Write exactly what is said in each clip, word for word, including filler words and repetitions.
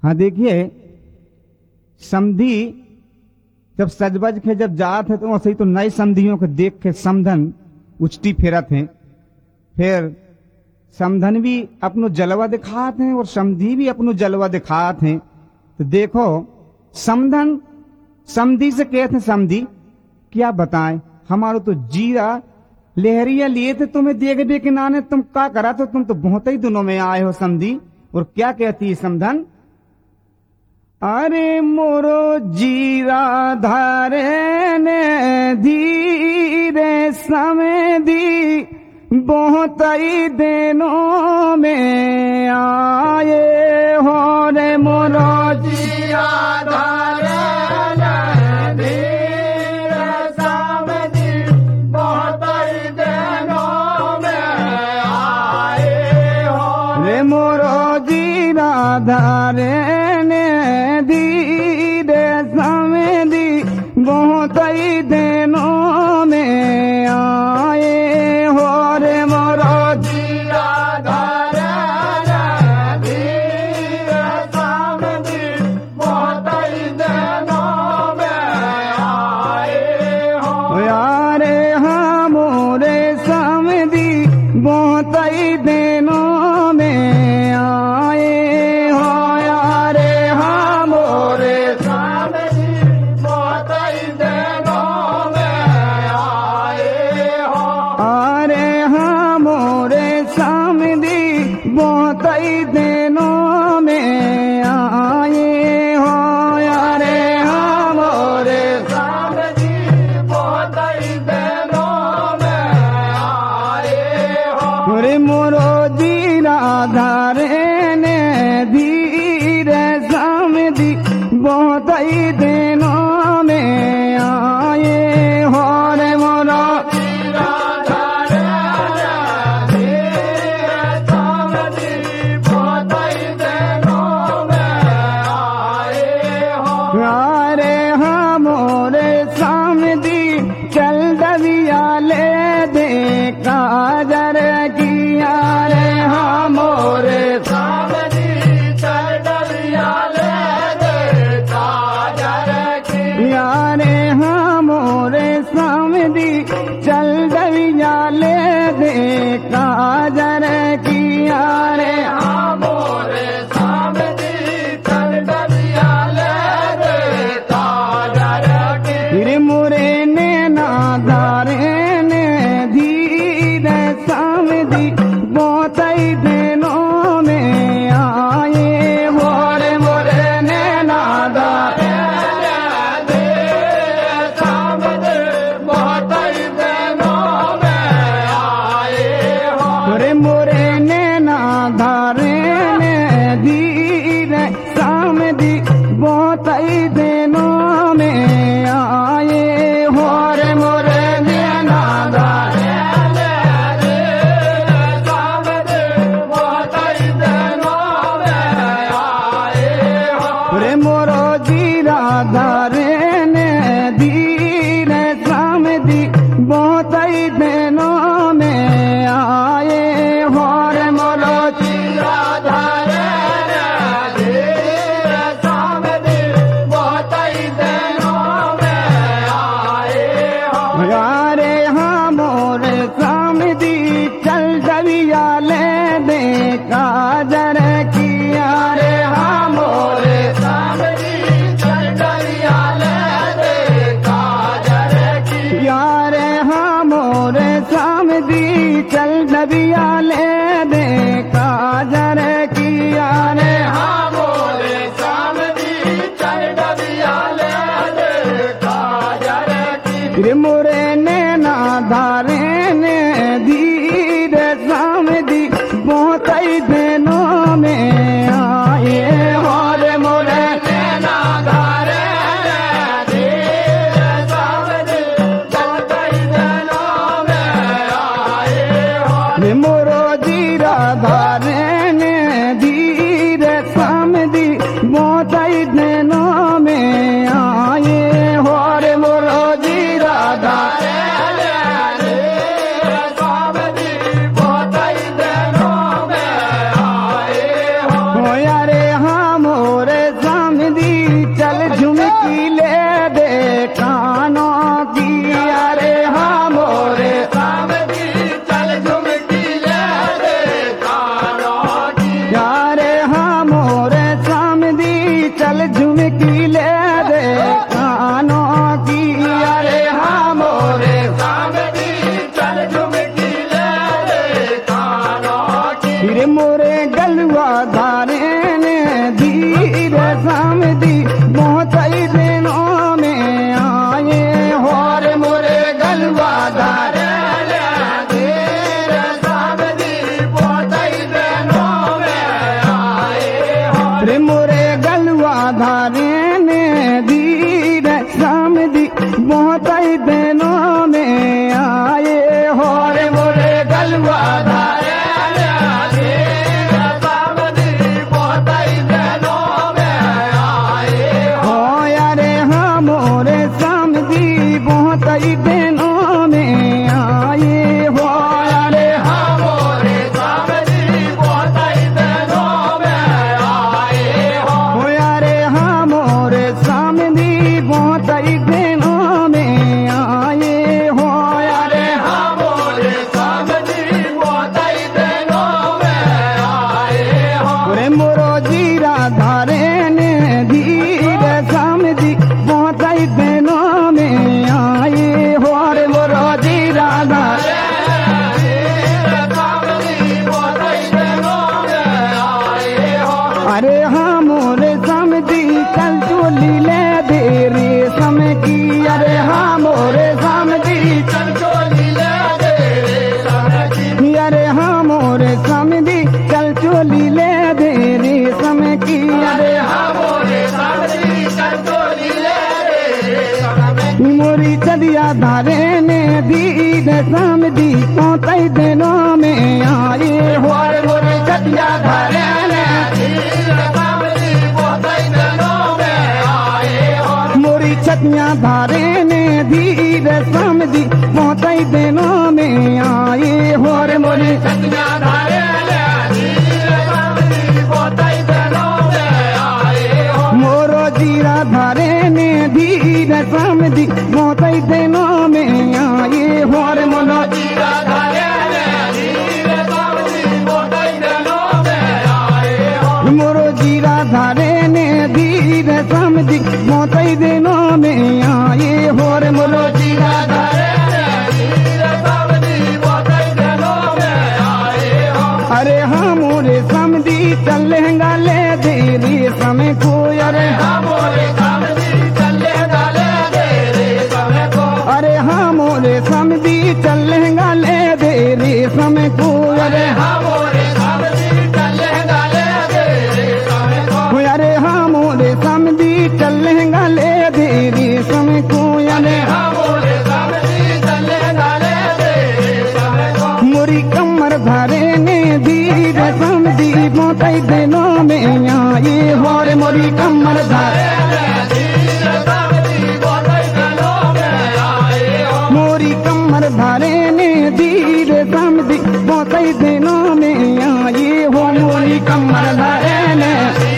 हाँ देखिए, समधी जब सजबज के जब जात है तो वैसे ही तो नए समधियों को देख के समधन उचटी फेरत हैं। फिर समधन भी अपनो जलवा दिखाते हैं और समधी भी अपनो जलवा दिखाते हैं। तो देखो, समधन समधी से कहते हैं, समधी क्या बताएं, हमारो तो जीरा लहरिया लिए थे, तुम्हें देख देख के नाने तुम क्या करा, तो तुम तो बहुत ही दिनों में आए हो समधी। और क्या कहती है समधन, अरे मोरो जीरा धारे ने धीरे समधी बहुत ही दिनों में आए हो रे मोरो जीरा धारे ने धीरे समधी बहुत ही दिनों में आए हो रे मोरो जीरा धारे बहुत ही दिनों में आए हो रे मोरो जीरा धारे धीरे समधी बहुत ही दिनों में आए हो यारे हमरे समधी बहुत ही दिनों में आए हो यारे हमरे बहुत ही दिनों में आए हो यारे हमरे समधी बहुत ही दिनों में आए हो रे मोरो जीरा धारे ने धीरे समधी बहुत ही दिनों में आए हो रे मोरो काजर किया रे हमरे समधी चल डलिया ले दे काजर किया रे हमरे समधी चल डलिया ले दे काजर किया रे हमरे समधी चल डलिया ले दे काजर की मोरे ने ना धारे समधी बहुत ही दिनों में आए हो रे मोरे नैना धारे समधी बहुत ही दिनों में आए हो रे मोरे नैना धारे धीरे समधी बहुत ही दिनों में आए हो रे मोरे नैना धारे धारे ने धीरे समधी बहुत ही दिनों में आए हो रे मोरो जीरा धारे धीरे समधी बहुत ही दिनों में आए हो यारे हमरे समधी चल डलिया ले दे काजर किया रे हमरे समधी चल डलिया ले दे काजर किया रे हमरे समधी चल डलिया ले दे काजर की मोरे नैना धारे ने धीरे समधी बहुत ही दिनों में आए हो रे मोरे नैना धारे मोरो जीरा धारे ने धीरे समधी बहुत ही दिनों में आए हो रे मोरो जीरा धारे समधी बहुत ही दिनों में आए हो यारे हमरे धारे ने धीर समझी बहुत ही दिनों में आए हो रे मोरे गलवा धारे दिनों में आए हो अरे हमारे सामने बहुत दिनों में आए हो अरे हमारे सामने बहुत दिनों में आए हो अरे हमारे सामने बहुत दिनों में आए हो रे मोरो जीरा धारे ने धीर समझी बहुत दिनों में आए हो रे मोरो जीरा धारे अरे हमोरे समझी कल चोली ले दे रे सम की अरे हमोरे समझी कल चोली ले दे रे सम की अरे हमोरे समझी कल चोली ले दे रे सम की अरे हमोरे समझी कल चोली ले दे रे सम की मोरी चलिया धारे ने धीर समझी पौतई दिनों में आए हो मोरी चलिया धारे ने मोरी छतियां धारे ने धीर समझी बहुत दिनों में आए हो रे मोरी छतियां धारे ने धीर समझी बहुत दिनों में आए हो मोरो जीरा धारे ने धीर समझी बहुत दिनों में आए हो रे मोरो जीरा धारे ने धीर समझी बहुत दिनों में आए हो मोरो जीरा धारे ने धीर समझी बहुत दिनों में आए हो रे मोरो जीरा धारे ने धीर समझी बहुत दिनों में आए हो अरे हमोरे समझी चल लहंगा ले दे रे समय को अरे हमोरे समझी चल लहंगा ले दे रे समय को अरे हमोरे समझी चल लहंगा ले दे रे समय को अरे हमोरे समझी चल लहंगा ले दे रे समय को अरे हमोरे समझी चल लहंगा ले दे रे समय को अरे हमोरे समझी चल लहंगा ले दे रे समय को मोरी कमर धारे ने धीर समझी बहुत दिनों में आए हो रे मोरी कमर धारे मोरी कमर धारे ने धीर समझी बहुत दिनों में आए हो मोरी कमर धारे ने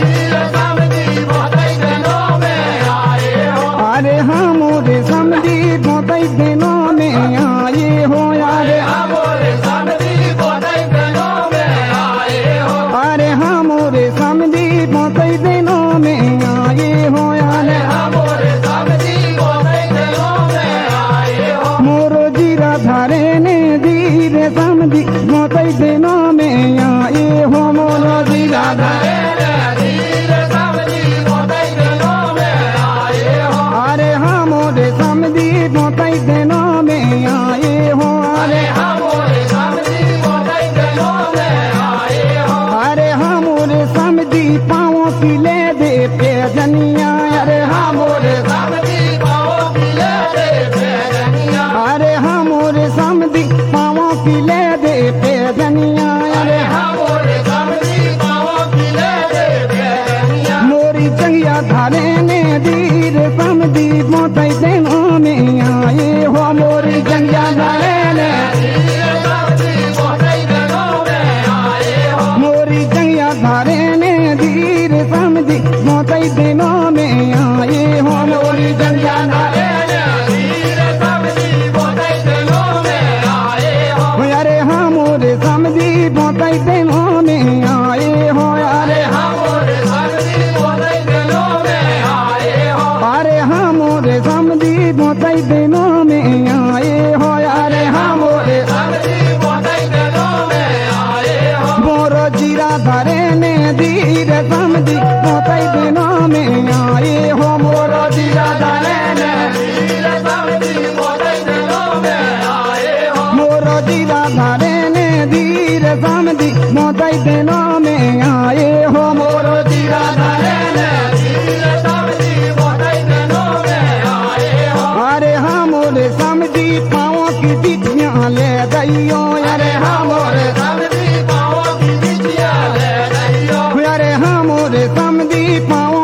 अरे हमोरे समझी बहुत दिनों में आए हो अरे हमोरे समझी बहुत दिनों में आए हो अरे हमोरे समझी बहुत दिनों में आए हो अरे हमोरे समझी बहुत दिनों में आए हो मोरो जीरा धारे ने धीर समझी बहुत दिनों में आए हो मोरो जीरा धारे ने धीर समझी बहुत दिनों में आए हो अरे हमोरे समझी बहुत दिनों में आए हो अरे हमोरे समझी बहुत दिनों में आए हो अरे हमोरे समझी पाँवों की ले दे पैजनिया अरे हमोरे समझी पाँवों की ले दे पैजनिया अरे हमोरे समझी पाँवों की ले दे पैजनिया अरे हमोरे समझी पाँवों की ले दे पैजनिया मोरी चंगिया धारे ने धीर समझी बहुत दिनों में आए हो मोरी चंगिया धारे ने धीर समझी बहुत दिनों में आए हो मोरी चंगिया धारे ने धीर समझी बहुत दिनों में आए हो मोरी चंगिया धारे ने धीर समझी बहुत दिनों में आए हो अरे हमोरे समझी बहुत दिनों में आए हो अरे हमोरे समझी बहुत दिनों में आए हो अरे हमोरे समझी बहुत दिनों में आए हो अरे हमोरे समझी बहुत दिनों में आए हो मोरो जीरा धारे ने धीर समझी बहुत दिनों में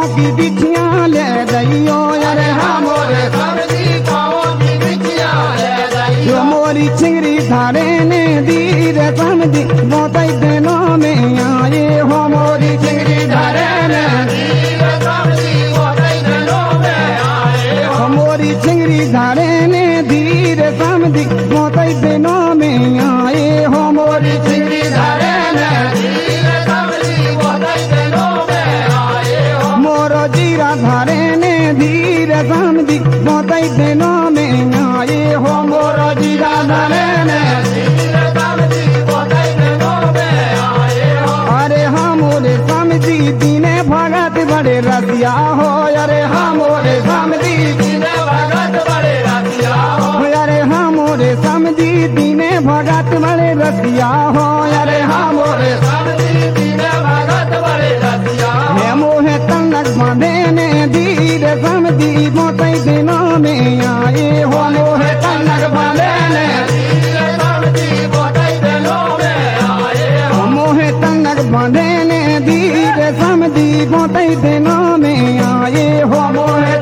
की बिछिया ले जाइयो अरे हमोरे समझी पाओ की बिछिया ले जाइयो मोरी चिंगरी धारे ने दीर समझी मोतई दिनों में आए हो मोरी चिंगरी धारे ने दीर समझी मोतई दिनों में आए हो मोरी चिंगरी धारे ने दीर समझी मोतई दिनों में आए हो मोरी चिंगरी धारे ने दीर समझी मोतई दिनों में आए हो मोरो जीरा धारे ने धीर समझी मोतई दिनों में आए हो मोरो जीरा धारे ने धीर समझी मोतई दिनों में आए हो अरे हमोरे समझी दीने भगत बड़े रसिया हो अरे हमोरे समझी दीने भगत बड़े रसिया हो अरे हमोरे समझी दीने भगत बड़े रसिया हो अरे हमोरे समझी दीने भगत बड़े रसिया हे मोहे तंगक बांधे ने धीर समझी मोतई दिनों में आए हो मोहे तंगक बांधे ने धीर समझी मोतई दिनों में आए हो मोहे तंगक बांधे ने धीर समझी मोतई दिनों में आए हो मोहे